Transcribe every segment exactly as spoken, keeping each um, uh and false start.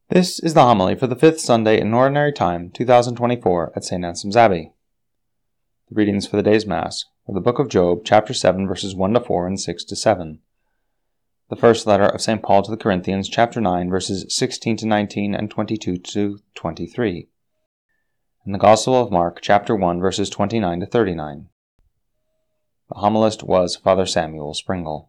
This is the homily for the fifth Sunday in Ordinary Time, two thousand twenty-four, at Saint Anselm's Abbey. The readings for the day's Mass are the Book of Job, chapter seven, verses one to four and six to seven. The first letter of Saint Paul to the Corinthians, chapter nine, verses sixteen to nineteen and twenty-two to twenty-three. And the Gospel of Mark, chapter one, verses twenty-nine to thirty-nine. The homilist was Father Samuel Springle.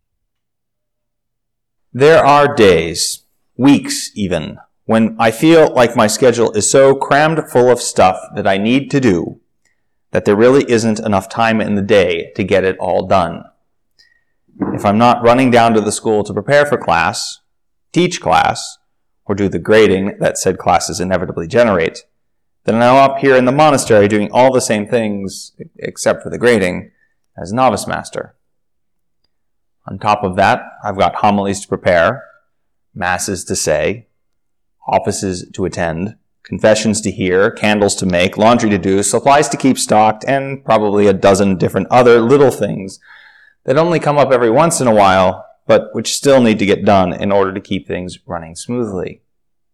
There are days, weeks even, when I feel like my schedule is so crammed full of stuff that I need to do that there really isn't enough time in the day to get it all done. If I'm not running down to the school to prepare for class, teach class, or do the grading that said classes inevitably generate, then I'm up here in the monastery doing all the same things, except for the grading, as novice master. On top of that, I've got homilies to prepare, masses to say, offices to attend, confessions to hear, candles to make, laundry to do, supplies to keep stocked, and probably a dozen different other little things that only come up every once in a while, but which still need to get done in order to keep things running smoothly.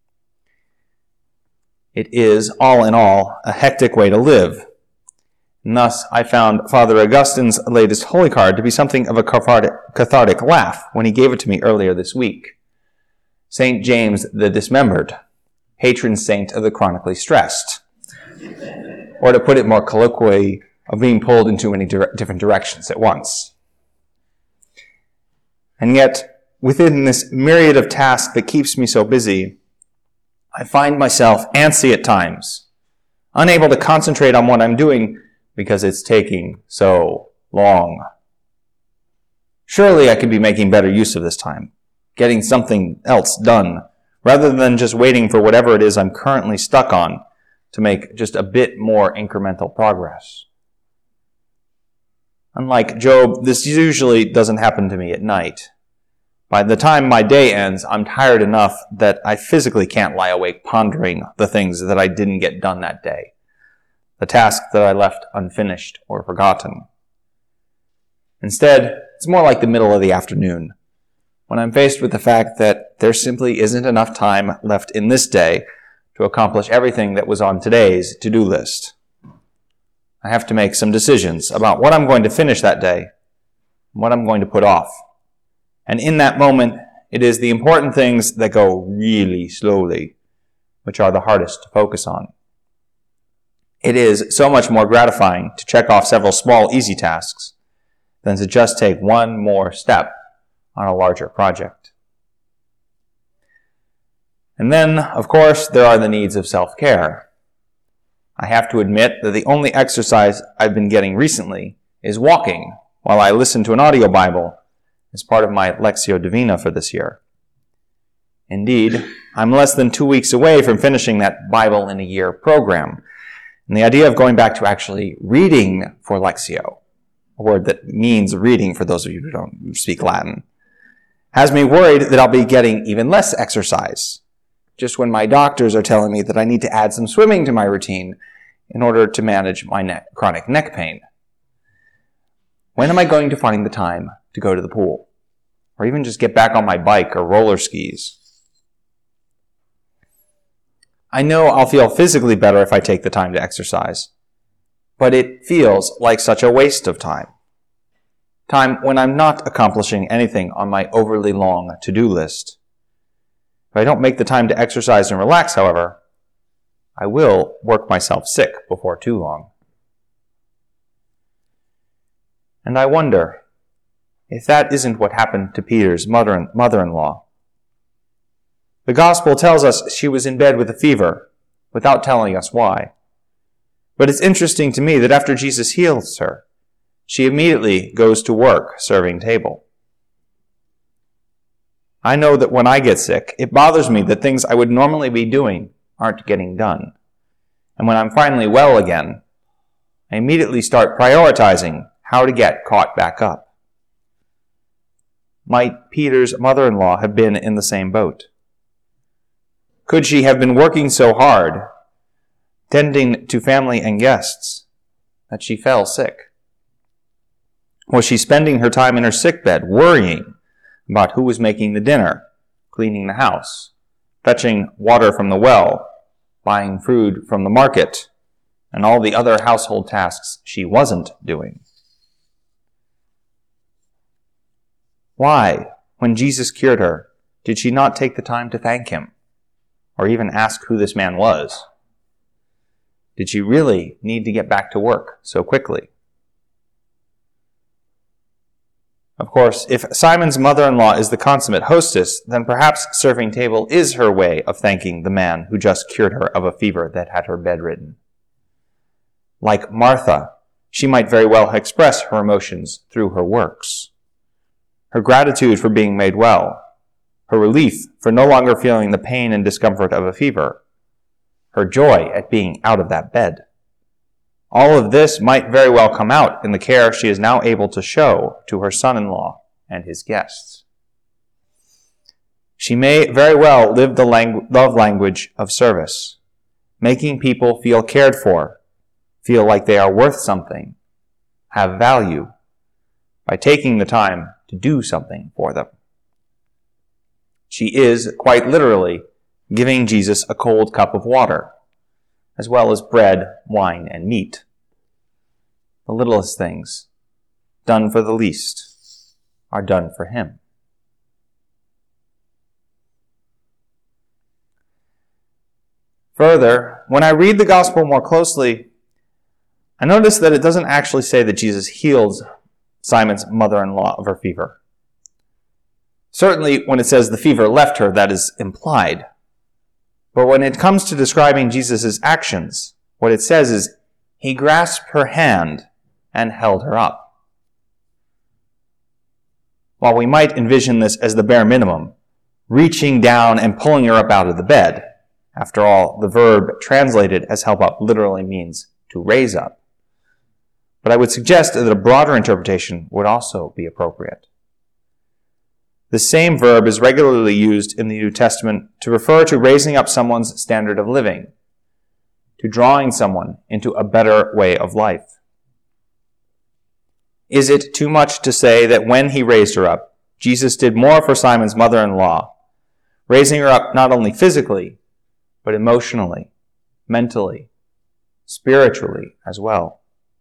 It is, all in all, a hectic way to live. And thus, I found Father Augustine's latest holy card to be something of a cathartic, cathartic laugh when he gave it to me earlier this week. Saint James the Dismembered, patron saint of the chronically stressed. Or to put it more colloquially, of being pulled in too many dire- different directions at once. And yet, within this myriad of tasks that keeps me so busy, I find myself antsy at times, unable to concentrate on what I'm doing because it's taking so long. Surely I could be making better use of this time, getting something else done, rather than just waiting for whatever it is I'm currently stuck on to make just a bit more incremental progress. Unlike Job, this usually doesn't happen to me at night. By the time my day ends, I'm tired enough that I physically can't lie awake pondering the things that I didn't get done that day, the task that I left unfinished or forgotten. Instead, it's more like the middle of the afternoon, when I'm faced with the fact that there simply isn't enough time left in this day to accomplish everything that was on today's to-do list. I have to make some decisions about what I'm going to finish that day and what I'm going to put off. And in that moment, it is the important things that go really slowly, which are the hardest to focus on. It is so much more gratifying to check off several small, easy tasks than to just take one more step on a larger project. And then, of course, there are the needs of self-care. I have to admit that the only exercise I've been getting recently is walking while I listen to an audio Bible as part of my Lectio Divina for this year. Indeed, I'm less than two weeks away from finishing that Bible in a year program, and the idea of going back to actually reading for Lectio, a word that means reading for those of you who don't speak Latin, has me worried that I'll be getting even less exercise, just when my doctors are telling me that I need to add some swimming to my routine in order to manage my neck, chronic neck pain. When am I going to find the time to go to the pool, or even just get back on my bike or roller skis? I know I'll feel physically better if I take the time to exercise, but it feels like such a waste of time. Time when I'm not accomplishing anything on my overly long to-do list. If I don't make the time to exercise and relax, however, I will work myself sick before too long. And I wonder if that isn't what happened to Peter's mother- mother-in-law. The Gospel tells us she was in bed with a fever, without telling us why. But it's interesting to me that after Jesus heals her, she immediately goes to work serving table. I know that when I get sick, it bothers me that things I would normally be doing aren't getting done. And when I'm finally well again, I immediately start prioritizing how to get caught back up. Might Peter's mother-in-law have been in the same boat? Could she have been working so hard, tending to family and guests, that she fell sick? Was she spending her time in her sickbed worrying about who was making the dinner, cleaning the house, fetching water from the well, buying food from the market, and all the other household tasks she wasn't doing. Why, when Jesus cured her, did she not take the time to thank him, or even ask who this man was? Did she really need to get back to work so quickly? Of course, if Simon's mother-in-law is the consummate hostess, then perhaps serving table is her way of thanking the man who just cured her of a fever that had her bedridden. Like Martha, she might very well express her emotions through her works. Her gratitude for being made well, her relief for no longer feeling the pain and discomfort of a fever, her joy at being out of that bed. All of this might very well come out in the care she is now able to show to her son-in-law and his guests. She may very well live the langu- love language of service, making people feel cared for, feel like they are worth something, have value, by taking the time to do something for them. She is, quite literally, giving Jesus a cold cup of water, as well as bread, wine, and meat. The littlest things, done for the least, are done for him. Further, when I read the gospel more closely, I notice that it doesn't actually say that Jesus healed Simon's mother-in-law of her fever. Certainly, when it says the fever left her, that is implied. But when it comes to describing Jesus' actions, what it says is, he grasped her hand and held her up. While we might envision this as the bare minimum, reaching down and pulling her up out of the bed, after all, the verb translated as help up literally means to raise up. But I would suggest that a broader interpretation would also be appropriate. The same verb is regularly used in the New Testament to refer to raising up someone's standard of living, to drawing someone into a better way of life. Is it too much to say that when he raised her up, Jesus did more for Simon's mother-in-law, raising her up not only physically, but emotionally, mentally, spiritually as well?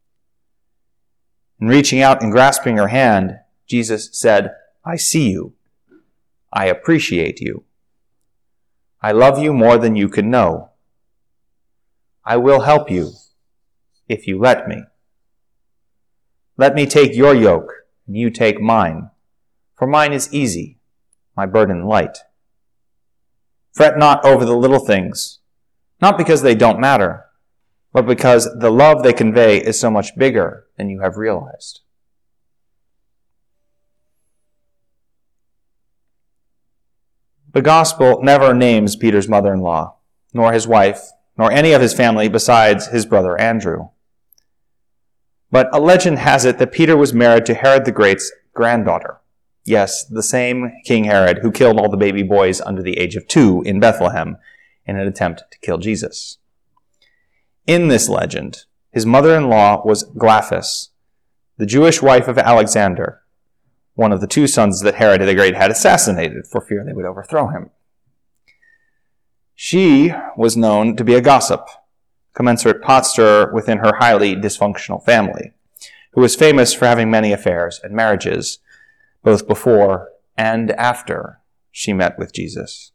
In reaching out and grasping her hand, Jesus said, I see you. I appreciate you. I love you more than you can know. I will help you if you let me. Let me take your yoke and you take mine, for mine is easy, my burden light. Fret not over the little things, not because they don't matter, but because the love they convey is so much bigger than you have realized. The gospel never names Peter's mother-in-law, nor his wife, nor any of his family besides his brother Andrew. But a legend has it that Peter was married to Herod the Great's granddaughter. Yes, the same King Herod who killed all the baby boys under the age of two in Bethlehem in an attempt to kill Jesus. In this legend, his mother-in-law was Glaphis, the Jewish wife of Alexander, one of the two sons that Herod the Great had assassinated for fear they would overthrow him. She was known to be a gossip, commensurate pot stirrer within her highly dysfunctional family, who was famous for having many affairs and marriages, both before and after she met with Jesus.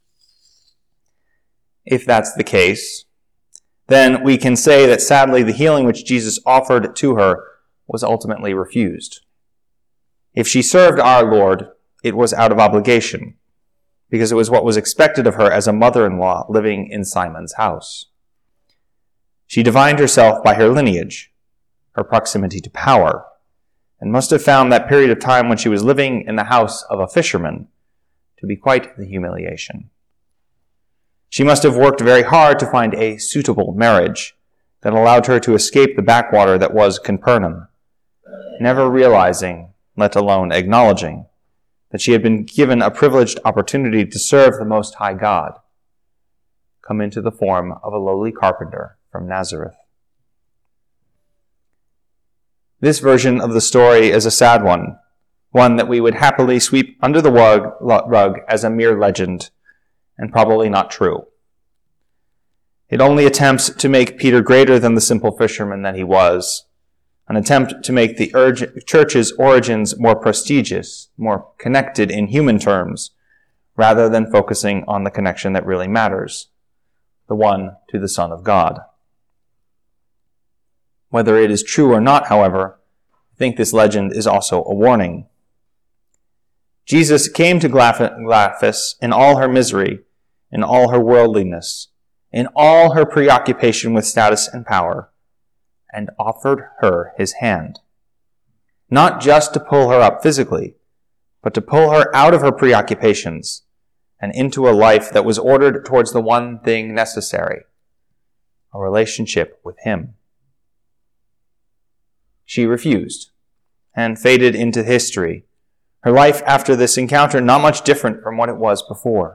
If that's the case, then we can say that sadly the healing which Jesus offered to her was ultimately refused. If she served our Lord, it was out of obligation, because it was what was expected of her as a mother-in-law living in Simon's house. She divined herself by her lineage, her proximity to power, and must have found that period of time when she was living in the house of a fisherman to be quite the humiliation. She must have worked very hard to find a suitable marriage that allowed her to escape the backwater that was Capernaum, never realizing, let alone acknowledging, that she had been given a privileged opportunity to serve the Most High God, come into the form of a lowly carpenter from Nazareth. This version of the story is a sad one, one that we would happily sweep under the rug as a mere legend, and probably not true. It only attempts to make Peter greater than the simple fisherman that he was, an attempt to make the urge- church's origins more prestigious, more connected in human terms, rather than focusing on the connection that really matters, the one to the Son of God. Whether it is true or not, however, I think this legend is also a warning. Jesus came to Glaphis in all her misery, in all her worldliness, in all her preoccupation with status and power, and offered her his hand. Not just to pull her up physically, but to pull her out of her preoccupations and into a life that was ordered towards the one thing necessary, a relationship with him. She refused and faded into history, her life after this encounter not much different from what it was before.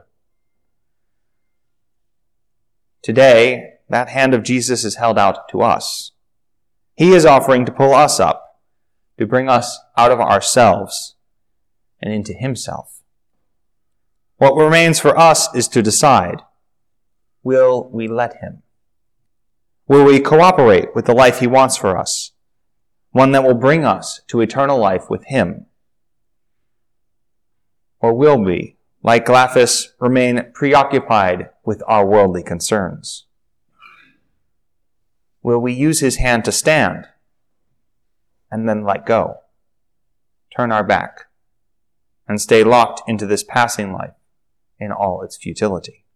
Today, that hand of Jesus is held out to us. He is offering to pull us up, to bring us out of ourselves and into himself. What remains for us is to decide, will we let him? Will we cooperate with the life he wants for us, one that will bring us to eternal life with him? Or will we, like Glaphis, remain preoccupied with our worldly concerns? Will we use his hand to stand and then let go, turn our back, and stay locked into this passing life in all its futility?